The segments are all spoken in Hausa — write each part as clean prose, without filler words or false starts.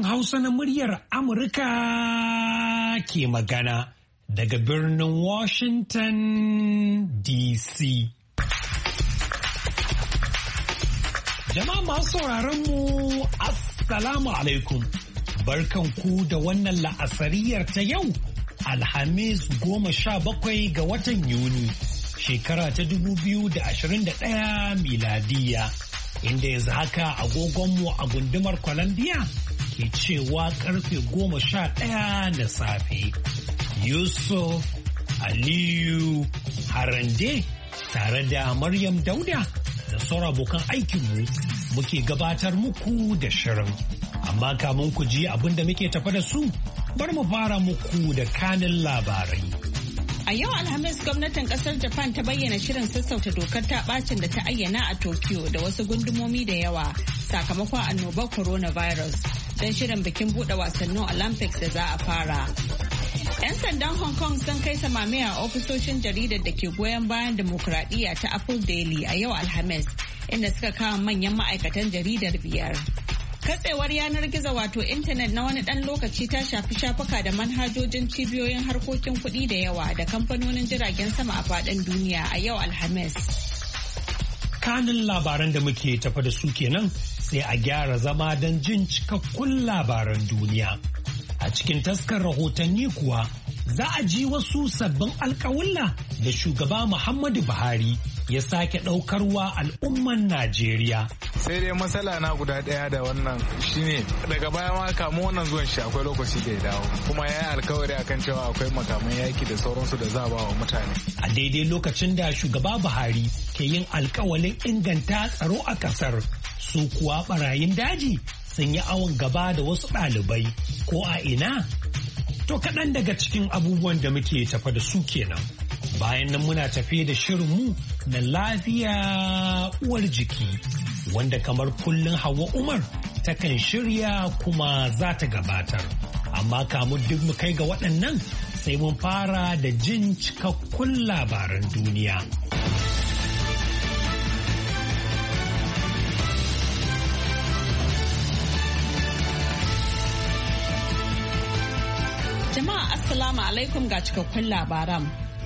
Sashen Hausa na muryar Amurka ke magana daga birnin Washington DC. Jama'a masu sauraron mu Assalamu alaikum. Barkanku da wannan la'asariyar ta yau Alhamis 17 ga watan Yuni shekara ta 2021 miladiya. Inda yanzu haka agogonmu a gundumar Columbia ke cewa karfe 11 na safe. Yusuf Aliyu Harande tare da Maryam Dauda da sauran abokan aikinmu muke gabatar muku da shirin. Amma kamun ku ji abin da muke tafa da su, bari mu fara muku da kanin labarai. A yau Alhamis gwamnatin kasar Japan ta bayyana shirin sassauta dokar ta bacin da ta ayyana a Tokyo da wasu gundumomi da yawa sakamakon annobar coronavirus don shirin bikin bude wasannin Olympics da za a fara. 'Yan sandan Hong Kong sun kai samame a ofisoshin jaridar da ke goyon bayan dimokuraɗiyya ta Apple Daily a yau Alhamis inda suka kama manyan ma'aikatan jaridar 5. Katsewar yanar gizo wato intanet na wani ɗan lokaci ta shafi shafuka da manhajojin cibiyoyin harkokin kuɗi da yawa da kamfanonin jiragen sama a faɗin duniya a yau Alhamis. Kanin labaran da muke tafa da su kenan sai a gyara zama don jin cikakkun labaran duniya. A cikin taskar rahotanni kuwa za a ji wasu sabbin alkawulla da shugaba Muhammadu Buhari ya sake ɗaukarwa al'umman Najeriya. Sai dai matsala na guda ɗaya da wannan shine daga baya ma kamun wannan zuwan shi akwai lokaci da ya dawo kuma ya yi alkawari akan cewa akwai makaman yaki da sauransu da za a ba wa mutane. A daidai lokacin da shugaba Buhari ke yin alkawalin inganta tsaro a ƙasar su kuwa barayin daji sun yi awon gaba da wasu ɗalibai ko a ina? To kaɗan daga cikin abubuwan da muke tafa da su kenan. Bayan nan muna tafe da shirinmu na lafiya uwar jiki wanda kamar kullum Hauwa Umar takan shirya kuma za ta gabatar. Amma kamun duk mu kai ga waɗannan sai mun fara da jin cikakkun labaran duniya. Jama'a Assalamu alaikum ga cikakkun labaran.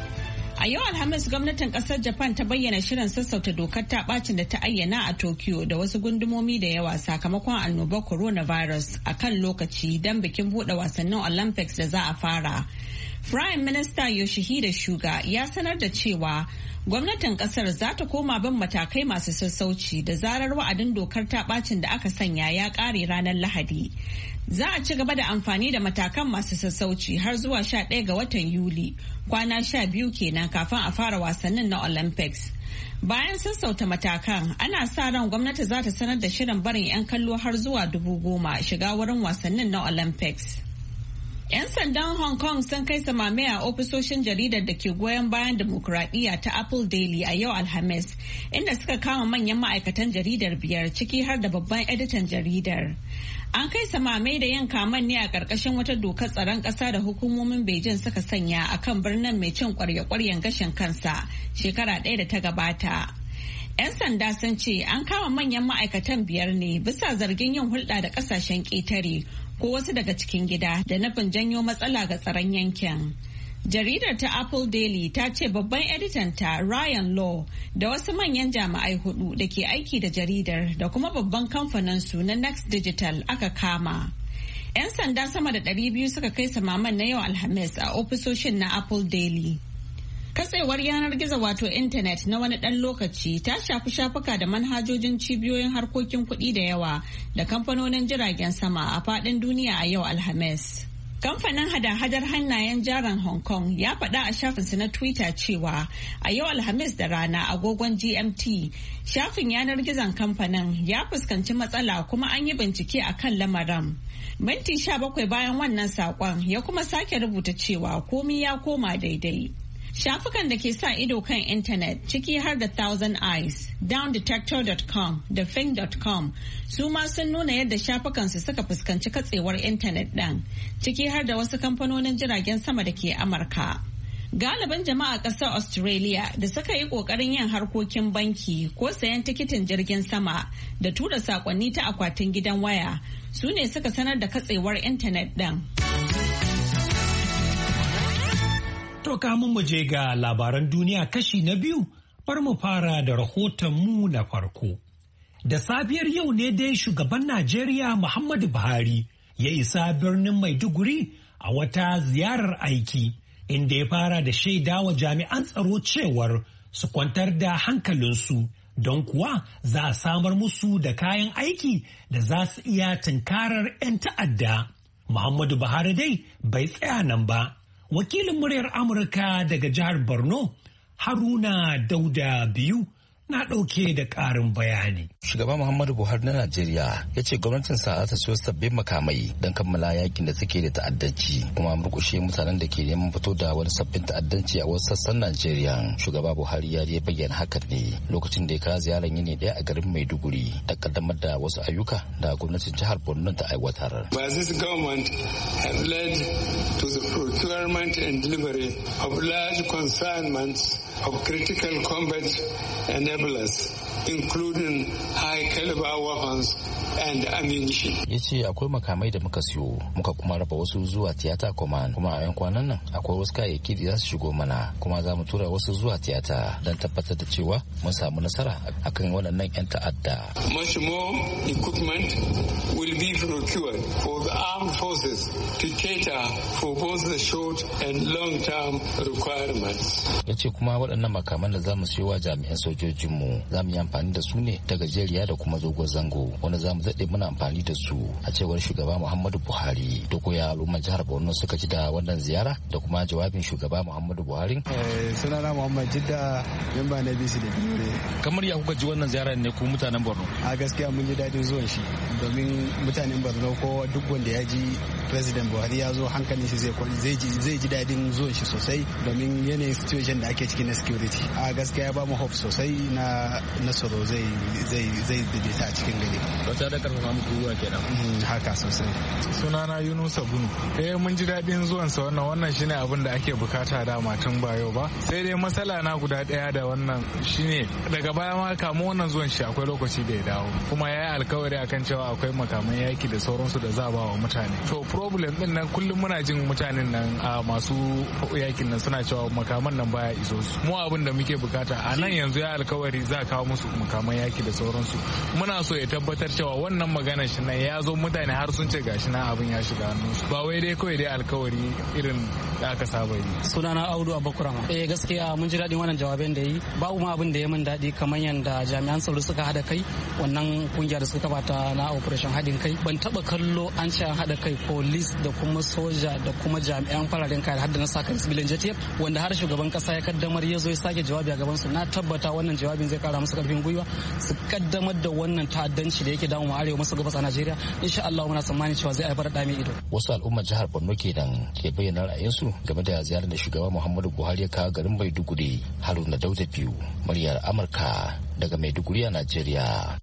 A yau Alhamis gwamnatin kasar Japan ta bayyana shirin sassauta dokar ta bacin da ta ayyana a Tokyo da wasu gundumomi da yawa sakamakon annobar coronavirus a kan lokaci don bikin bude wasannin Olympics da za a fara. Prime Minister Yoshihide Suga ya sanar da cewa gwamnatin kasar za ta koma bin matakai masu sassauci da zarar wa'adin dokar ta bacin da aka sanya ya kare ranar Lahadi. Za a ci gaba da amfani da matakan masu sassauci har zuwa 11 ga watan Yuli, kwana 12 kenan kafin a fara wasannin na Olympics. Bayan sassauta matakan, ana sa ran gwamnati za ta sanar da shirin barin 'yan kallo har zuwa 10,000 shiga wurin wasannin na Olympics. 'Yan sandan Hong Kong sun kai samame a ofisoshin jaridar da ke goyon bayan dimokuraɗiyya ta Apple Daily a yau Alhamis, inda suka kama manyan ma'aikatan jaridar 5 ciki har da babban editan jaridar. An kai samame da yin kaman ne a ƙarƙashin wata dokar tsaron ƙasa da hukumomin Beijing suka sanya a kan birnin mai cin ƙwarya-ƙwaryen gashin kansa shekara ɗaya da ta gabata. 'Yan sanda sun ce an kama manyan ma'aikatan 5 ne bisa zargin yin hulɗa da ƙasashen ƙetare ko wasu daga cikin gida da nufin janyo matsala ga tsaron yankin. Jaridar ta Apple Daily ta ce babban editanta Ryan Law da wasu manyan jami'ai 4 da ke aiki da jaridar da kuma babban kamfanin su na Next Digital aka kama. 'Yan sanda sama da 200 suka kai samaman na yau Alhamis a ofisoshin na Apple Daily. Katsewar yanar gizo wato intanet na wani ɗan lokaci ta shafi shafuka da manhajojin cibiyoyin harkokin kuɗi da yawa da kamfanonin jiragen sama a faɗin duniya a yau Alhamis. Kamfanin hada-hadar hannayen jaran Hong Kong ya faɗa a shafinsa na Twitter cewa a yau Alhamis da rana agogon GMT shafin yanar gizon kamfanin ya fuskanci matsala kuma an yi bincike a kan lamarin. Minti 17 bayan wannan saƙon ya kuma sake rubuta cewa komi ya koma daidai. Shafukan da ke sa ido kan intanet ciki har da Thousand Eyes, downdetector.com da Fing.com su ma sun nuna yadda shafukansu suka fuskanci katsewar intanet ɗin ciki har da wasu kamfanonin jiragen sama da ke Amurka. Galibin jama'a ƙasar Australia da suka yi ƙoƙarin yin harkokin banki ko sayan tikitin jirgin sama da tura saƙonni ta akwatin gidan waya su ne suka sanar da katsewar intanet ɗin. To kamun mu je ga labaran duniya kashi na biyu, bar mu fara da rahoton mu na farko. Da safiyar yau ne dai shugaban Najeriya Muhammadu Buhari ya isa birnin Maiduguri a wata ziyarar aiki, inda ya fara da shaidawa jami'an tsaro cewar su kwantar da hankalinsu don kuwa za a samar musu da kayan aiki da za su iya tunkarar 'yan ta'adda. Muhammadu Buhari dai bai tsaya nan ba. Wakilin muryar Amurka daga jihar Borno, Haruna Dauda Biyu, na ɗauke da ƙarin bayani. Shugaba Muhammadu Buhari na Najeriya ya ce gwamnatin sa ta siyo sabbin makamai don kammala yakin da suke da ta'addanci kuma murƙushe mutanen da ke neman fito da wani sabbin ta'addanci a wasu sassan Najeriya. Shugaba Buhari ya bayyana hakan ne lokacin da ya kawo ziyarar yini ɗaya a garin Maiduguri da kaddamar da wasu ayyuka da gwamnatin jihar Borno ta aiwatar. This government has led to the procurement and delivery of large consignments of critical combat enablers, including high-caliber weapons and ammunition. Ya ce akwai makamai da muka siyo, muka kuma raba wasu zuwa tiyata command, kuma a 'yan kwanan nan akwai wasu kayayyaki da za su shigo mana, kuma za mu tura wasu zuwa tiyata don tabbatar da cewa mun samu nasara akan waɗannan 'yan ta'adda. Much more equipment will be procured for the armed forces to cater for both the short and long-term requirements. Ya ce kuma waɗannan makaman da za mu siyo wa jami'an sojojinmu za mu yi amfani da su ne ta gajeriya da kuma dogon zango, wanda za mu daɗe muna amfani da su, a cewar shugaba Muhammadu Buhari. Da koya al'ummar jihar Borno suka ji da wannan ziyara da kuma jawabin shugaba Muhammadu Buhari. Sunana Muhammad Jidda, memba na BC da Biure. Kamar ya kuka ji wannan ziyarar ne ku mutanen Borno? A gaskiya mun ji daɗin zuwan shi, domin mutanen Borno ko duk wanda ya ji President Buhari ya zo hankalin shi zai ji daɗin zuwan shi sosai, domin yanayin situation da ake ciki na security. A gaskiya ya ba mu hope sosai na tsaro zai daidaita a cikin gari. Wata da karfafa muku ruwa kenan. Haka sosai. Sunana Yunusa Bunu. Mun ji daɗin zuwan sa wannan shine abin da ake bukata dama tun ba yau ba. Sai dai matsala na guda ɗaya da wannan shine daga baya ma kamu wannan zuwan shi akwai lokaci da ya dawo. Kuma ya yi alkawari akan cewa akwai makaman yaki da sauransu da za a ba wa mutane. To problem din nan kullum muna jin mutanen nan a masu yakin nan suna cewa makaman nan baya iso su. Mu abin da muke bukata a nan yanzu ya alkawari za a kawo musu makaman yaki da sauransu. Muna so ya tabbatar cewa wannan maganar shi nan ya zo mutane har sun ce gashi na abin ya shiga hannunsu. Ba wai dai kawai dai alkawari irin da aka saba yi. Sunana Audu Abakurama. Gaskiya mun ji daɗin wannan jawabin da yi. Babu ma abin da ya min daɗi kamar yadda jami'an tsaro suka hada kai, wannan kungiyar da suka bata na operation haɗin kai. Ban taba kallo an ce an hada kai police da kuma soja da kuma jami'an fararen kai har da na saka civilian JTF wanda har shugaban kasa ya kaddamar ya zo ya sake jawabi a gaban su. Na tabbata wannan jawabin zai kara musu karfin gwiwa su kaddamar da wannan ta'addanci da yake damu arewa maso gabas a Najeriya. Insha Allah muna tsammani cewa zai haifar da mai ido. Wasu al'ummar jihar Borno kenan ke bayyana ra'ayinsu game da ziyarar da shugaba Muhammadu Buhari ya kawo garin Maiduguri. Haruna Dauda Biyu, muryar Amurka daga Maiduguri a Najeriya.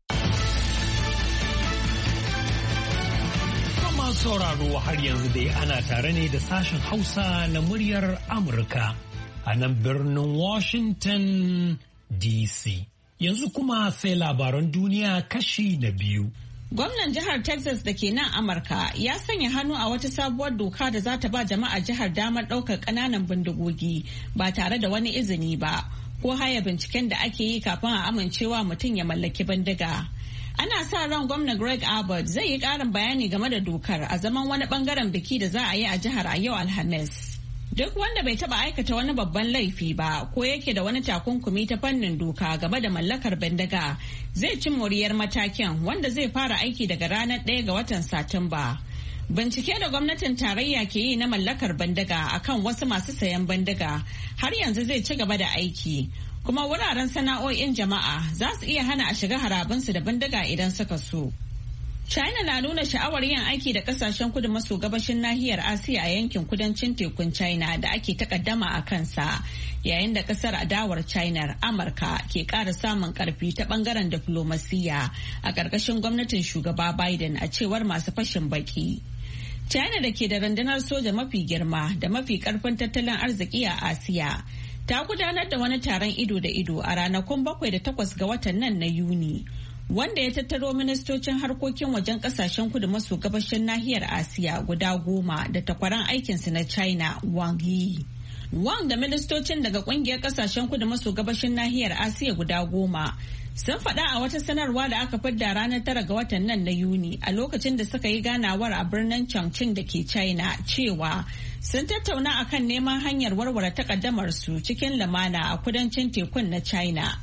Kuma sauraro har yanzu dai ana tare ne da sashen Hausa na muryar Amurka a nan birnin Washington DC. Yanzu kuma sai labaran duniya kashi na biyu. Gwamnan jihar Texas da ke nan Amurka ya sanya hannu a wata sabuwar doka da za ta ba jama'a jihar damar ɗaukar ƙananan bindigogi ba tare da wani izini ba ko haya binciken da ake yi kafin a amincewa mutum ya mallaki bindiga. Ana sa ran gwamna Greg Abbott zai yi ƙarin bayani game da dokar a zaman wani ɓangaren biki da za a yi a jihar a yau Alhamis. Duk wanda bai taba aikata wani babban laifi ba ko yake da wani takunkumi ta fannin doka game da mallakar bindiga zai ci moriyar matakin wanda zai fara aiki daga ranar 1 ga watan Satumba. Bincike da gwamnatin tarayya ke yi na mallakar bindiga akan wasu masu sayan bindiga har yanzu zai ci gaba da aiki. Kuma wuraren sana'o'in jama'a za su iya hana a shiga harabinsu da bindiga idan suka so. China na nuna sha'awar yin aiki da kasashen kudu maso gabashin nahiyar Asiya a yankin kudancin tekun China da ake takaddama a kansa, yayin da kasar adawar China Amurka ke ƙara samun ƙarfi ta ɓangaren diflomasiyya a ƙarƙashin gwamnatin shugaba Biden a cewar masu fashin baki. China da ke da rundunar soja mafi girma da mafi ƙarfin tattalin arziki a Asiya ta gudanar da wani taron ido da ido a ranakun 7 da 8 ga watan nan na Yuni. wanda ya tattaro ministocin harkokin wajen kasashen kudu maso gabashin nahiyar Asiya guda 10 da takwaran aikinsu na China Wang Yi. Wang da ministocin daga kungiyar kasashen kudu maso gabashin nahiyar Asiya guda 10 sun faɗa a wata sanarwa da aka fidda ranar 9 ga watan nan na Yuni a lokacin da suka yi ganawar a birnin Chongqing da ke China cewa sun tattauna akan neman hanyar warware takaddamar su cikin lumana a kudancin tekun na China.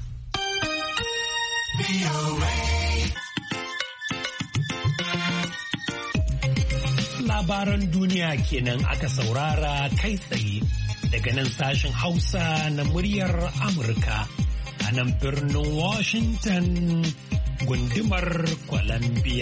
Labaran duniya kenan aka saurara kai tsaye daga nan sashen Hausa na muryar Amurka a nan birnin Washington gundumar Columbia.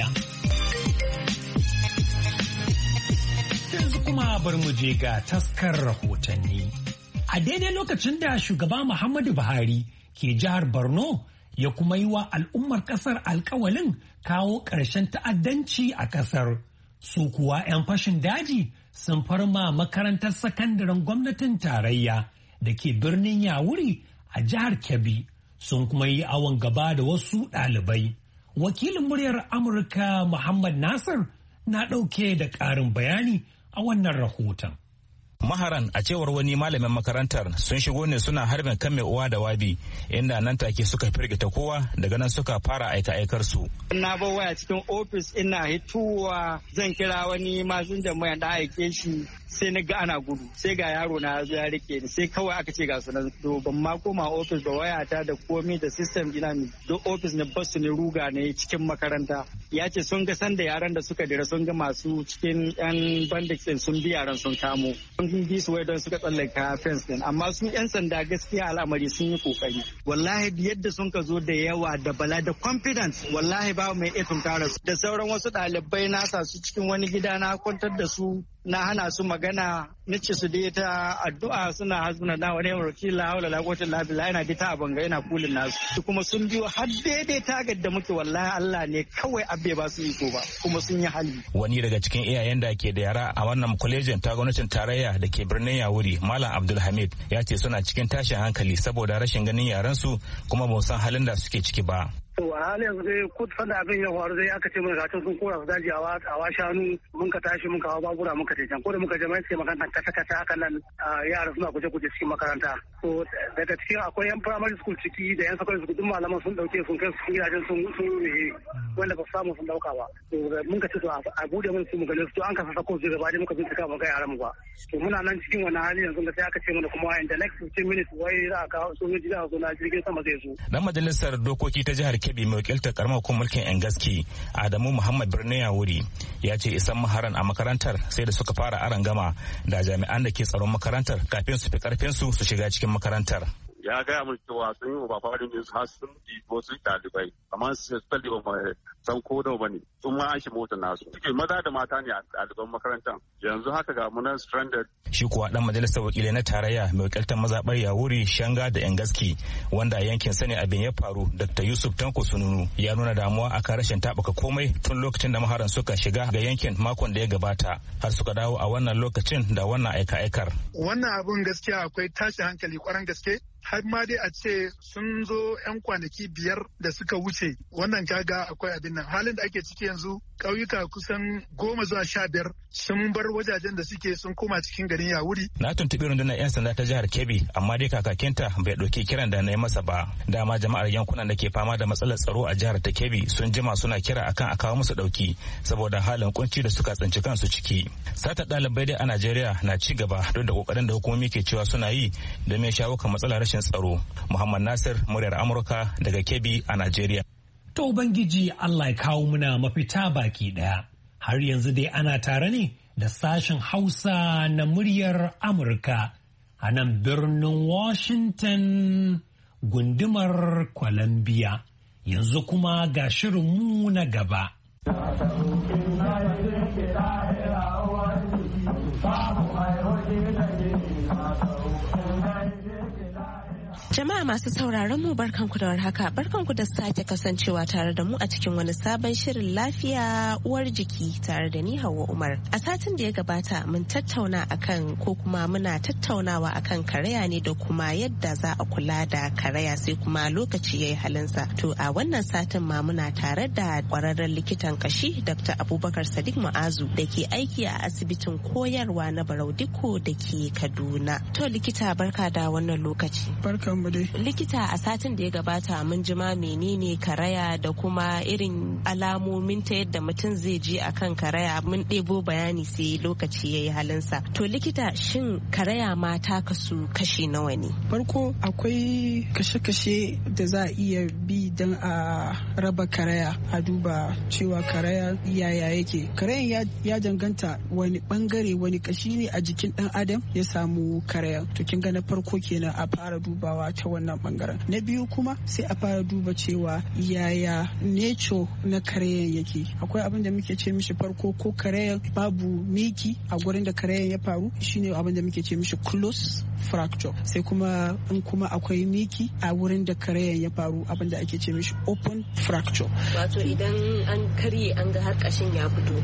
Yanzu kuma bar mu je ga taskar rahotanni. A daidai lokacin da shugaba Muhammadu Buhari ke jihar Borno ya kuma yi wa al'ummar kasar alkawalin kawo ƙarshen ta'addanci a kasar. Su kuwa 'yan fashin daji sun farma makarantar sakandaren gwamnatin tarayya da ke birnin Yawuri a jihar Kebbi sun kuma yi awon gaba da wasu ɗalibai. Wakilin muryar Amurka Muhammad Nasir na ɗauke da ƙarin bayani a wannan rahoton. Maharan a cewar wani malamin makarantar sun shigo ne suna harbin kan mai uwa da wabi inda nan take suka firgita kowa daga nan suka fara aika su. Na bar waya cikin ofis ina hituwa zan kira wani masinjan mai da aike shi sai na ga ana gudu sai ga yaro na zo ya rike ni sai kawai aka ce ga sunan to ban ma koma ofis da wayata da komai da system ina mi don ofis ne basu ne ruga ne cikin makaranta ya ce sun ga sanda yaran da suka dira sun ga masu cikin yan bandits din sun bi yaran sun kamo sun bi su wai don suka tsallaka fence din amma su yan sanda gaskiya al'amari sun yi kokari wallahi yadda sun ka zo da yawa da bala da confidence wallahi ba mai iya tunkara su da sauran wasu ɗalibai na sa su cikin wani gida na kwantar da su na hana su magana nace su dai ta addu'a suna hasbuna da wani wakila haula la quwwata illa billah yana ta abanga yana kulin nasu kuma sun biyo har daidai tagar da muke wallahi Allah ne kawai abbe ba su iko ba kuma sun yi hali wani daga cikin iyayen da ke da yara a wannan kwalejin ta gwamnatin tarayya da ke birnin Yawuri Malam Abdulhamid ya ce suna cikin tashin hankali saboda rashin ganin yaran su kuma ba san halin da suke ciki ba. To a halin yanzu dai kudu da abin ya faru dai aka ce mana gatan sun kora su daji a wa shanu mun ka tashi mun ka hawa babura mun ka ce can ko da muka je mai sai makarantar kasa haka nan yara suna guje cikin makaranta. To daga cikin akwai yan primary school ciki da yan secondary school duk malaman sun dauke sun kai su gidajen sun ruhe wanda ba su samu sun dauka ba. To mun ka ce to a bude mun su mu gane su to an kasa sako su gaba dai muka bincika mu ga yaran mu ba. To muna nan cikin wannan hali yanzu da sai aka ce mana kuma in the next 15 minutes wai za a kawo sojoji da zo na jirgin sama zai zo. Dan majalisar dokoki ta jihar Kebbi mai wakiltar karamar hukumar mulkin yan gaski Adamu Muhammad Birnin Yawuri ya ce isan maharan a makarantar sai da suka fara arangama da jami'an da ke tsaron makarantar kafin su fi karfin su shiga cikin makarantar. Ya gaya mun cewa sun yi wa faɗin jinsu har sun ɗibo sun ɗalibai amma su tsalli ba san ko da ba ne sun ma an shi motar nasu suke maza da mata ne a ɗaliban makarantar yanzu haka ga munan stranded. Shi kuwa ɗan majalisar wakilai na tarayya mai wakiltar mazaɓar Yawuri Shanga da yan gaski wanda yankin sani abin ya faru Dr. Yusuf Tanko Sununu ya nuna damuwa akan rashin taɓuka komai tun lokacin da maharan suka shiga ga yankin makon da ya gabata har suka dawo a wannan lokacin da wannan aika-aikar. Wannan abun gaskiya akwai tashin hankali kwaran gaske. Har ma dai a ce sun zo 'yan kwanaki 5 da suka wuce wannan kaga akwai abin nan halin da ake ciki yanzu ƙauyuka kusan 10 zuwa 15 sun bar wajajen da suke sun koma cikin garin Yawuri. Na tuntuɓi rundunar 'yan sanda ta jihar Kebbi amma dai kakakinta bai ɗauki kiran da na yi masa ba. Dama jama'ar yankunan da ke fama da matsalar tsaro a jihar ta Kebbi sun jima suna kira akan a kawo musu ɗauki saboda halin kunci da suka tsinci kansu ciki. Sata ɗalibai dai a Najeriya na ci gaba duk da ƙoƙarin da hukumomi ke cewa suna yi domin shawo kan matsalar rashin tsaro. Muhammad Nasir, muryar Amurka daga Kebbi a Najeriya. To Ubangiji Allah ya kawo muna mafita baki daya. Har yanzu dai ana tare ne da sashen Hausa na muryar Amurka a nan birnin Washington gundumar Columbia. Yanzu kuma ga shirinmu na gaba. Jama'a masu sauraron mu barkanku da warhaka, barkanku da sake kasancewa tare da mu a cikin wani sabon shirin lafiya uwar jiki tare da ni Hauwa Umar. A satin da ya gabata mun tattauna akan ko kuma muna tattaunawa akan karaya ne da kuma yadda za a kula da karaya sai kuma lokaci yayi halinsa. To a wannan satin ma muna tare da kwararren likitan kashi Dr. Abubakar Sadiq Mu'azu da ke aiki a asibitin koyarwa na Barau Dikko da ke Kaduna. To likita barka da wannan lokaci. Barkan likita, a satin da ya gabata mun jima menene karaya da kuma irin alamomin ta yadda mutum zai ji akan karaya, mun ɗebo bayani sai lokaci ya yi halinsa. To likita, shin karaya ma ta kasu kashi nawa ne? Farko akwai kashe-kashe da za a iya bi don a raba karaya, a duba cewa karaya yaya yake. Karayan ya danganta wani bangare, wani kashi ne a jikin ɗan adam ya samu karaya. To kin ga na farko kenan a fara dubawa ta wannan bangaren. Na biyu kuma sai a fara duba cewa yaya nature na karayan yake. Akwai abin da muke ce mishi farko ko karayan babu miki a gurin da karayan ya faru, shine abin da muke ce mishi close fracture. Sai kuma in kuma akwai miki a wurin da karayan ya faru, abin da ake ce mishi open fracture. Wato idan an karye an ga har kashin ya fito.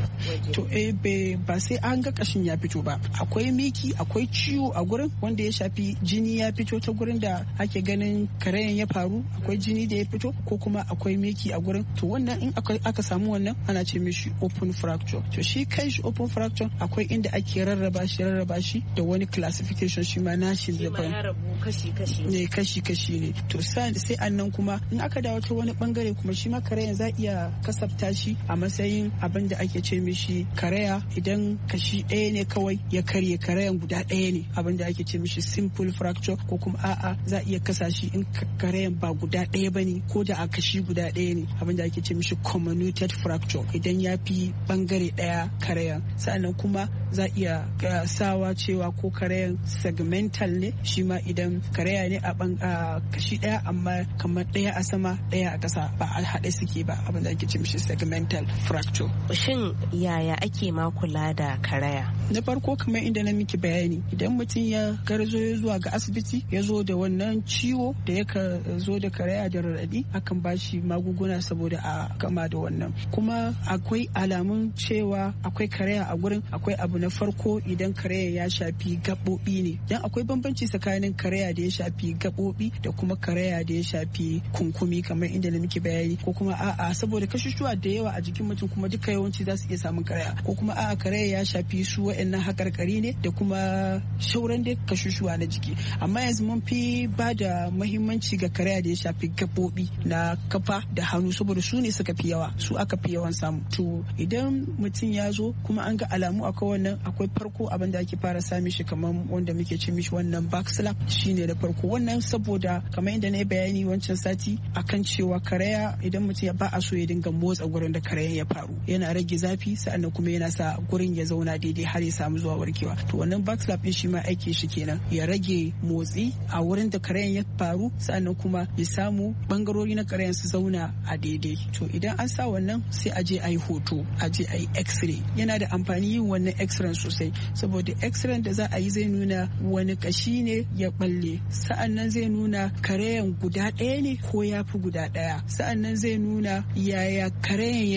To ba sai an ga kashin ya fito ba. Akwai miki, akwai ciwo a gurin wanda ya shafi jini ya fito ta gurin da ake ganin karayan ya faru, akwai jini da ya fito ko kuma akwai miki a gurin. To wannan in aka samu wannan ana ce mishi open fracture. To shi kai shi open fracture akwai inda ake rarraba shi da wani classification shi ma nashi daban. Ya rabu kashi-kashi ne. To sai annan kuma in aka dawo ta wani bangare kuma shi ma karayan za iya kasafta shi a matsayin abin da ake ce mishi karaya idan kashi ɗaya ne kawai ya karye, karayan guda ɗaya ne, abin da ake ce mishi simple fracture, ko kuma a'a za iya kasa shi in karayan ba guda ɗaya ba ne ko da a kashi guda ɗaya ne, abin da ake ce mishi comminuted fracture idan ya fi bangare ɗaya karayan. Sa'annan kuma za iya sawa cewa ko karayan segmental ne, shi ma idan karaya ne a kashi ɗaya amma kamar ɗaya a sama ɗaya a ƙasa, ba a haɗe suke ba, abin da ake ce mishi segmental fracture. Shin yaya ake ma kula da karaya? Na farko kamar inda na miki bayani, idan mutum ya garzo ya zuwa ga asibiti ya zo da wannan ciwo da ya zo da karaya da raɗaɗi, akan ba shi magunguna saboda a gama da wannan. Kuma akwai alamun cewa akwai karaya a gurin. Akwai abu na farko, idan karaya ya shafi gaɓoɓi ne, dan akwai bambanci tsakanin karaya da ya shafi gaɓoɓi da kuma karaya da ya shafi kunkumi kamar inda na miki bayani, ko kuma a'a saboda kashushuwa da yawa a jikin mutum kuma duka yawanci za su iya samun karaya, ko kuma a'a karaya ya shafi su wa'annan haƙarƙari ne da kuma shauran da kashushuwa na jiki. Amma yanzu mun fi ba da mahimmanci ga karaya da ya shafi gaɓoɓi na kafa da hannu saboda su ne suka fi yawa, su aka fi yawan samu. To idan mutum ya zo kuma an ga alamu akwai wannan, akwai farko abin da ake fara sami shi kamar wanda muke ce mishi wannan back slap, shine da farko. Wannan saboda kamar inda na yi bayani wancan sati akan cewa karaya idan mutum ya ba a so ya dinga motsa gurin da karayan ya faru, yana rage zafi sa'annan kuma yana sa gurin ya zauna daidai har ya samu zuwa warkewa. To wannan back slap din shi ma aiki shi kenan, ya rage motsi a wurin da karayan ya faru sa'annan kuma ya samu bangarori na karayan su zauna a daidai. To idan an sa wannan sai a je a yi hoto, a je a yi x-ray. Yana da amfani yin wannan x-ray sosai saboda x-ray da za a yi zai nuna wani kashi ne ya balle, sa'annan zai nuna karayan guda ɗaya ne ko ya fi guda ɗaya, sa'annan zai nuna yaya karayan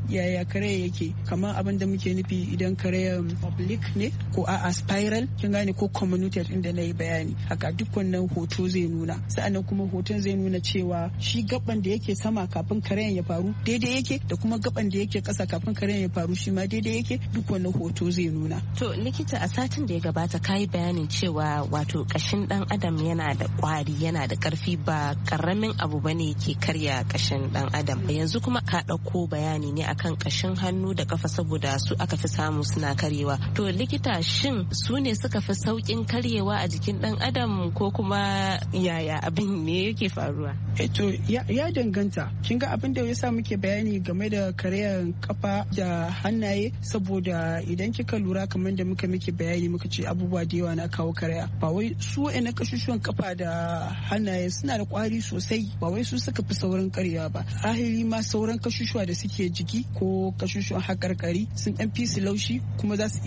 yake kamar abin da muke nufi idan karayan oblique ne ko a spiral, kin gane, ko comminuted inda na yi bayani. Haka duk wannan hoto zai nuna. Sa'annan kuma hoton zai nuna cewa shi gaban da yake sama kafin karayan ya faru daidai yake da kuma gaban da yake ƙasa kafin karayan ya faru shi ma daidai yake, duk wannan hoto zai nuna. To likita, a satin da ya gabata kayi bayanin cewa wato kashin dan adam yana da kwari, yana da karfi, ba karamin abu bane ke karya kashin dan adam. Yanzu kuma ka ɗauko bayani ne akan kashin hannu da kafa saboda su aka fi samu suna karyewa. To likita, shin su ne suka fi saukin karyewa a jikin dan adam ko kuma yaya abin ne yake faruwa? To ya danganta. Kin ga abin da yasa muke bayani game da karayar kafa da hannaye saboda idan kika lura kamar da muka miki bayani muka ce abubuwa da yawa na kawo karaya. Ba wai su wa'annan kashushuwan kafa da hannaye suna da kwari sosai, ba wai su suka fi saurin karyewa ba. Ahiri ma sauran kashushuwa da suke jiki ko kashushuwan haƙarƙari sun ɗan fi su laushi kuma za su iya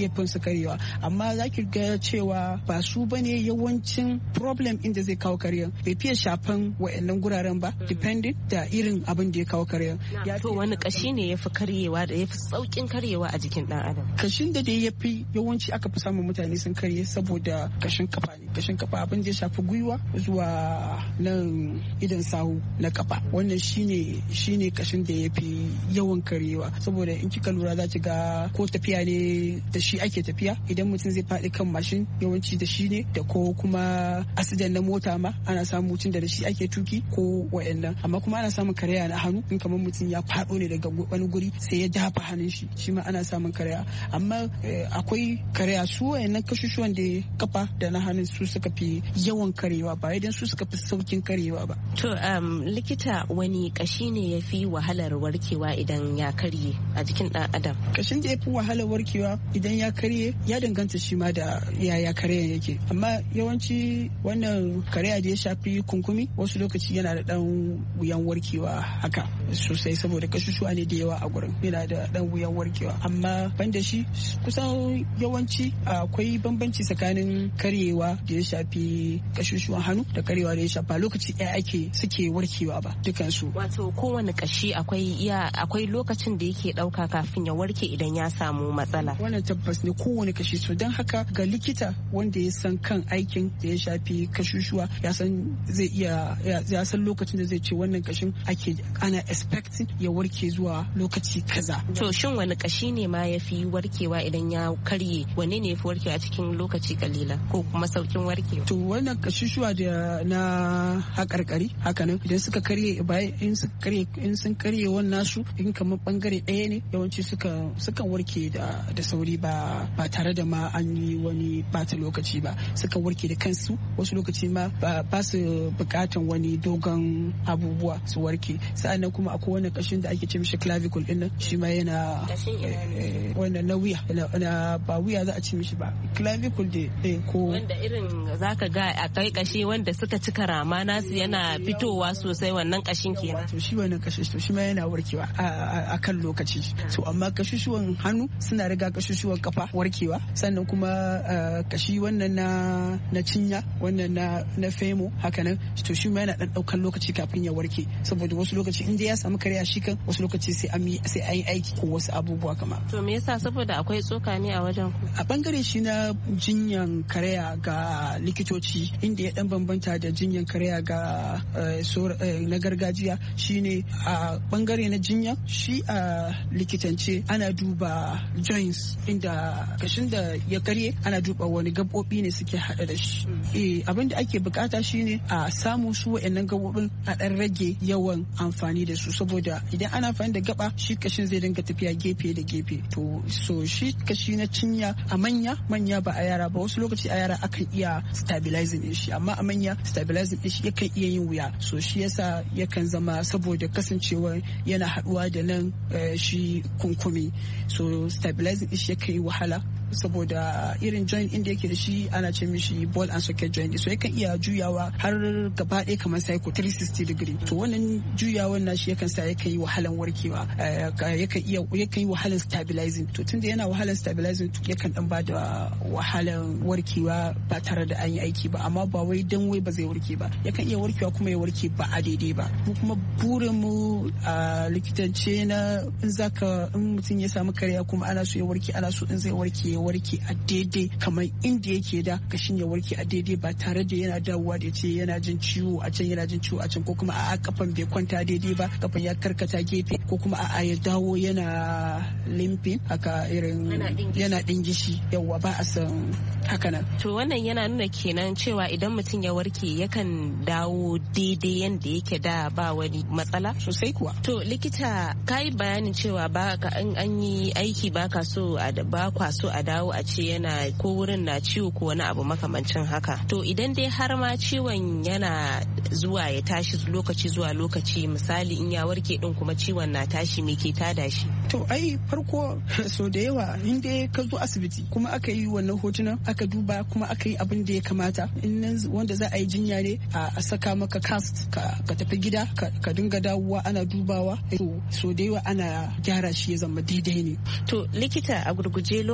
ya fi su karyewa, amma za ki ga cewa ba su bane yawancin problem inda zai kawo karyan, bai fiye shafan wa'annan guraren ba depending da irin abin da ya kawo karyan. To wani kashi ne ya fi karyewa da ya fi saukin karyewa a jikin dan adam? Kashin da dai ya fi yawanci aka fi samun mutane sun karye saboda kashin kafa ne. Kashin kafa abin da ya shafi gwiwa zuwa nan idan sahu na kafa, wannan shine kashin da ya fi yawan karyewa, saboda in kika lura za ki ga ko tafiya ne da shi ake tafiya, idan mutum zai faɗi kan mashin yawanci da shi ne, da ko kuma accident na mota ma ana samun mutum da shi ake tuki ko wayannan, amma kuma ana samun karaya na hannu in kamar mutum ya faɗo ne daga wani guri sai ya dafa hannun shi ma ana samun karaya. Amma akwai karaya su wayannan kashushuwan da kafa da na hannun su suka fi yawan karyewa ba idan su suka fi saukin karyewa ba. To likita, wani kashi ne ya fi wahalar warkewa idan ya karye a jikin dan adam? Kashin da ya fi wahalar warkewa idan ya karye ya danganta shi ma da yaya karyan yake, amma yawanci wannan karaya da ya shafi kunkumi wasu lokaci yana da dan wuyan warkewa haka sosai, saboda kashushuwa ne da yawa a gurin, yana da dan wuyan warkewa. Amma banda shi kusan yawanci akwai bambanci tsakanin karyewa da ya shafi kashushuwan hannu da karyewa da ya shafa lokaci ɗaya ake suke warkewa ba dukansu. Wato kowane kashi akwai lokacin da yake ɗauka kafin ya warke idan ya samu matsala? Wannan tabbas ne, kowane kashi. So don haka ga likita wanda ya san kan aikin da ya shafi kashushuwa ya san lokacin da zai ce wannan kashin ana expecting ya warke zuwa lokaci kaza. To shin wani kashi ne ma ya fi warkewa idan ya karye, wanne ne ya fi warkewa cikin lokaci kalila ko kuma saukin warkewa? To wannan kashushuwa da na haƙarƙari hakanan idan suka karye in sun karye wannan su in kamar bangare ɗaya ne yawanci sukan warke da sauri ba tare da ma an yi wani bata lokaci ba, suka warke da kansu. Wasu lokaci ma ba su bukatan wani dogon abubuwa su warke. Sa'annan kuma akwai wani kashin da ake ce mishi clavicle din nan, shi ma yana wannan na wuya na ba wuya za a ce mishi ba, clavicle da ko wanda irin zaka ga akai kashi wanda suka cika rama nasu yana fitowa sosai, wannan kashin kenan. To shi wannan kashin to shi ma yana warkewa a kan lokaci. To amma kashushuwan hannu suna riga kashushuwan kafa warkewa, sannan kuma kashi wannan na cinya wannan na femo hakanan to shi ma yana dan daukan lokaci kafin ya warke, saboda wasu lokaci inda ya samu karya shi kan wasu lokaci sai an yi aiki ko wasu abubuwa kama. To me yasa? Saboda akwai tsoka ne a wajen ku? A bangare shi na jinyan karaya ga likitoci inda ya dan bambanta da jinyan karaya ga na gargajiya shine a bangare na jinya shi a likitance ana duba joints, inda kashin da ya karye ana duba wani gabobi ne suke hada da shi. Abin da ake bukata shine a samu su wa'annan gabobin a dan rage yawan amfani da su, saboda idan ana amfani da gaba shi kashin zai dinga tafiya gefe da gefe. To so shi kashi na cinya a manya ba a yara ba, wasu lokaci a yara akan iya stabilizing din shi, amma a manya stabilizing din shi yakan iya yin wuya. So shi yasa yakan zama saboda kasancewa yana haduwa da nan shi kunkumi, so stabilizing din shi yakan yi wahala saboda irin joint inda yake da shi ana ce mishi ball and socket joint, so yakan iya juyawa har gaba ɗaya kamar psycho 360 degree. To wannan juyawan nashi yakan sa yakan yi wahalan warkewa, yakan yi wahalan stabilizing. To tunda yana wahalan stabilizing yakan dan ba da wahalan warkewa ba tare da an yi aiki ba, amma ba wai dan wai ba zai warke ba, yakan iya warkewa kuma ya warke ba a daidai ba. Mu kuma burin mu a likitance na in mutum ya samu karya kuma ana so ya warke, ana so in zai warke ya warke a daidai kamar inda yake da kashin ya warke a daidai ba tare da yana dawowa da ce yana jin ciwo a can yana jin ciwo a can, ko kuma a kafan bai kwanta daidai ba, kafan ya karkata gefe, ko kuma a ya dawo yana limping haka irin yana dingishi. Yawwa ba a san haka nan. To wannan yana nuna kenan cewa idan mutum ya warke yakan dawo daidai yanda yake da ba wani matsala sosai kuwa. To likita kai bayanin cewa ba ka an yi aiki ba kwa so a dawo a ce yana ko wurin na ciwo ko wani abu makamancin haka. To idan dai har ma ciwon yana zuwa ya tashi lokaci zuwa lokaci, misali in ya warke din kuma ciwon na tashi, me ke tada shi? To ai farko so da yawa in dai ka zo asibiti kuma aka yi wannan hotunan aka duba kuma aka yi abin da ya kamata, in wanda za a yi jinya ne a saka maka cast ka tafi gida ka dinga dawowa ana dubawa. So da yawa ana gyara shi ya zama daidai ne. To likita a gurguje lokaci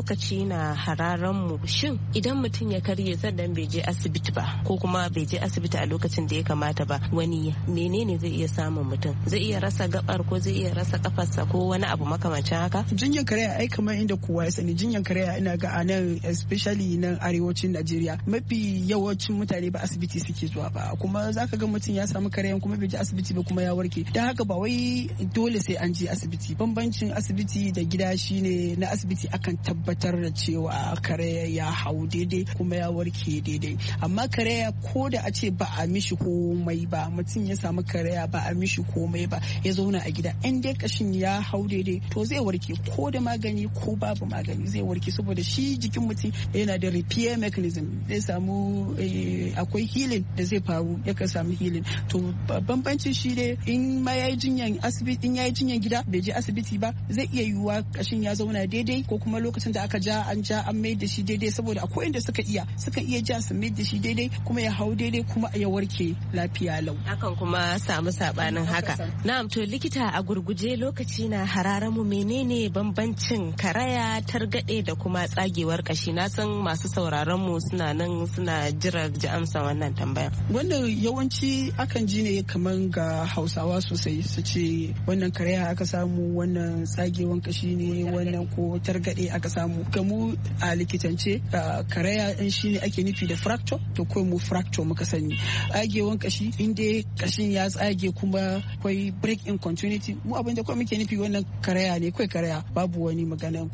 lokaci na hararan mu, shin idan mutum ya karye sannan bai je asibiti ba ko kuma bai je asibiti a lokacin da ya kamata ba, wani menene zai iya samun mutum? Zai iya rasa gabar ko zai iya rasa kafarsa ko wani abu makamancin haka? Jinyar karaya ai kamar inda kowa ya sani, jinyar karaya ina ga a nan especially nan arewacin Najeriya mafi yawancin mutane ba asibiti suke zuwa ba, kuma zaka ga mutum ya samu karayan kuma bai je asibiti ba kuma ya warke. Dan haka ba wai dole sai an je asibiti. Bambancin asibiti da gida shine na asibiti akan tabbatar da cewa karaya ya hau daidai kuma ya warke daidai, amma karaya ko da a ce ba a mishi komai ba, mutum ya samu karaya ba a mishi komai ba ya zauna a gida, in dai kashin ya hau daidai to zai warke, ko da magani ko babu magani zai warke, saboda shi jikin mutum yana da repair mechanism, zai samu akwai healing da zai faru, yakan samu healing. To bambancin shi dai in ma yayi jinyan asibiti, in yayi jinyan gida bai je asibiti ba, zai iya yiwuwa kashin ya zauna daidai, ko kuma lokacin da aka ja an mai da shi daidai, saboda akwai inda suka iya ja su mai da shi daidai kuma ya hau daidai kuma ya warke lafiya lau. Akan kuma samu sabanin haka. Na'am, to likita a gurguje lokaci na hararan mu, menene bambancin karaya, targade da kuma tsagewar kashi? Na san masu sauraron mu suna nan suna jira ji amsa wannan tambaya. Wannan yawanci akan ji ne kaman ga Hausawa sosai su ce wannan karaya aka samu, wannan tsagewan kashi ne, wannan ko targade aka samu. Kamu a likitance karaya din shine ake nufi da fracture, to ko mu fracture muka sani. Tsagewan kashi inda kashin ya tsage kuma akwai break in continuity, mu abin da kawai muke nufi wannan karaya ne, kai karaya, babu wani magana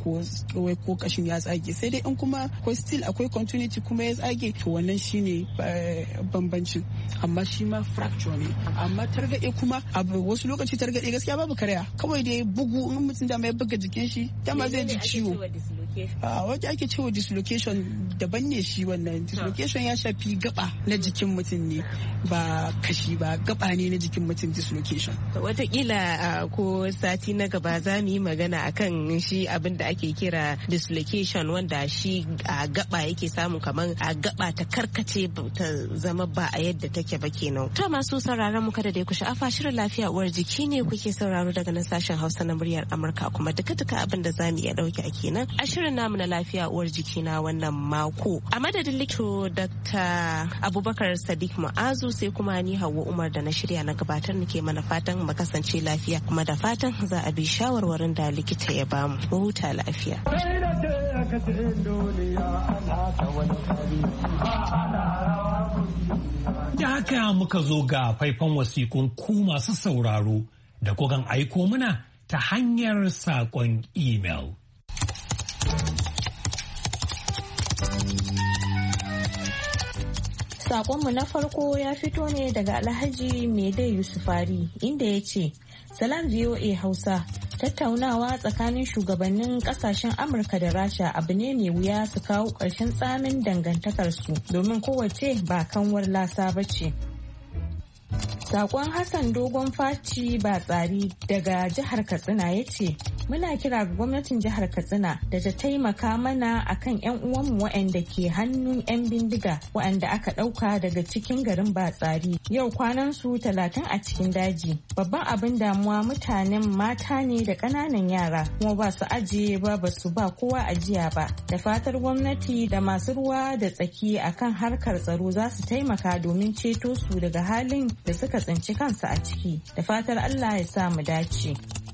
ko kashin ya tsage. Sai dai in kuma ko still akwai continuity kuma ya tsage, to wannan shine bambancin, amma shi ma fracture ne. Amma targaɗe kuma wasu lokaci targaɗe gaskiya babu karaya, kawai dai bugu, in mutum da mai buga jikin shi dama zai ji ciwo. Wanda ake cewa dislocation daban ne shi. Wannan dislocation ya shafi gaba na jikin mutum ne, ba kashi ba, gaba ne na jikin mutum dislocation. Watakila ko sati na gaba za mu yi magana akan shi abin da ake kira dislocation, wanda shi a gaba yake samu, kamar a gaba ta karkace ta zama ba a yadda take ba kenan. To masu sauraron mu kada dai ku sha'afa, shirin lafiya uwar jiki ne kuke sauraro daga nan sashen Hausa na muryar Amurka, kuma duka abin da za mu iya dauke a kenan a shirin namu na lafiya uwar jiki na wannan mako. A madadin likito Dr. Abubakar Sadiq Ma'azu, sai kuma ni Hauwa Umar da na shirya na gabatar nake mana fatan mu kasance lafiya, kuma da fatan za a bi shawarwarin da likita ya bamu. Mu huta lafiya. Da haka muka zo ga faifan wasikun ku masu sauraro da kukan aiko mana ta hanyar saƙon email. Saƙonmu na farko ya fito ne daga Alhaji Mede Yusufari, inda ya ce, Salam VOA Hausa, tattaunawa tsakanin shugabannin kasashen Amurka da Rasha abu ne mai wuya su kawo ƙarshen tsamin dangantakarsu, domin kowace ba kanwar lasa ba ce. Sakon Hassan Dogon Faci Batsari daga jihar Katsina ya ce, muna kira ga gwamnatin jihar Katsina da ta taimaka mana akan 'yan uwanmu waɗanda ke hannun 'yan bindiga waɗanda aka ɗauka daga cikin garin Batsari. Yau kwanan su 30 a cikin daji. Babban abin damuwa mutanen mata ne da ƙananan yara, kuma ba su ajiye ba su ba kowa ajiya ba. Da fatar gwamnati da masu ruwa da tsaki akan harkar tsaro za su taimaka domin ceto su daga halin da suka tsinci kansu a ciki. Da fatar Allah ya sa mu dace.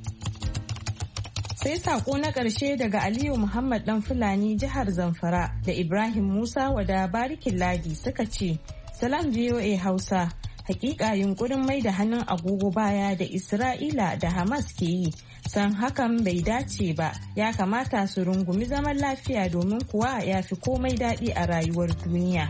Sai sako na ƙarshe daga Aliyu Muhammad Dan Fulani jihar Zamfara da Ibrahim Musa wada Barikin Ladi suka ce, Salam VOA Hausa, hakika yunkurin mai da hannun agogo baya da Isra'ila da Hamas ke yi, san hakan bai dace ba, ya kamata su rungumi zaman lafiya domin kuwa ya fi komai daɗi a rayuwar duniya.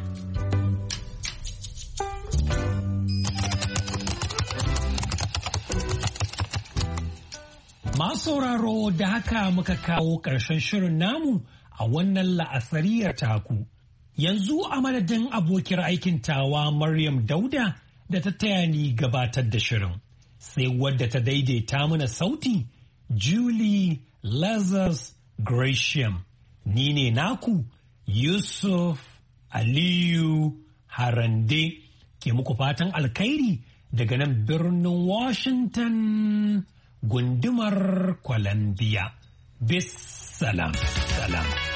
Masu sauraro da haka muka kawo ƙarshen shirin namu a wannan la'asariyar taku. Yanzu a madadin abokiyar aikin tawa Maryam Dauda da ta taya ni gabatar da shirin. Sai wadda ta daidaita mana sauti Julie Lazarus Gratiam. Ni ne naku Yusuf Aliyu Harande ke muku fatan alkhairi daga nan birnin Washington. Gundumar Columbia. Bis salam.